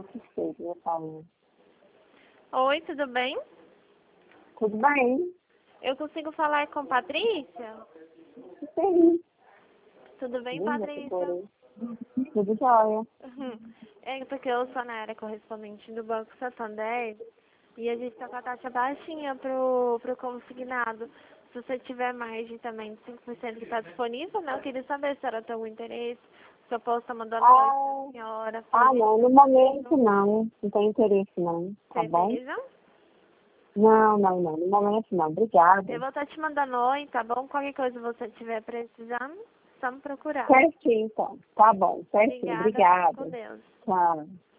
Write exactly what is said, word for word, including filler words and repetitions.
Não, que seja, Paulinha. Oi, tudo bem? Tudo bem? Eu consigo falar com Patrícia? Sim. Tudo bem, Linda, Patrícia? figura. Tudo jóia. Uhum. É porque eu sou na área correspondente do Banco Santander e a gente está com a taxa baixinha pro, pro consignado. Se você tiver mais de também de cinco por cento que está disponível, né? Eu queria saber se era teu interesse, se eu posso estar mandando oi Ah, pra senhora. ah, não, no momento não. Não tem interesse não, tá bom? Certeza? Não, não, não. No momento não. Obrigada. Eu vou estar te mandando oi, tá bom? Qualquer coisa você estiver precisando, só me procurar. Certinho, então. Tá bom, certinho. Obrigada, fique com Obrigada. Deus. Tchau.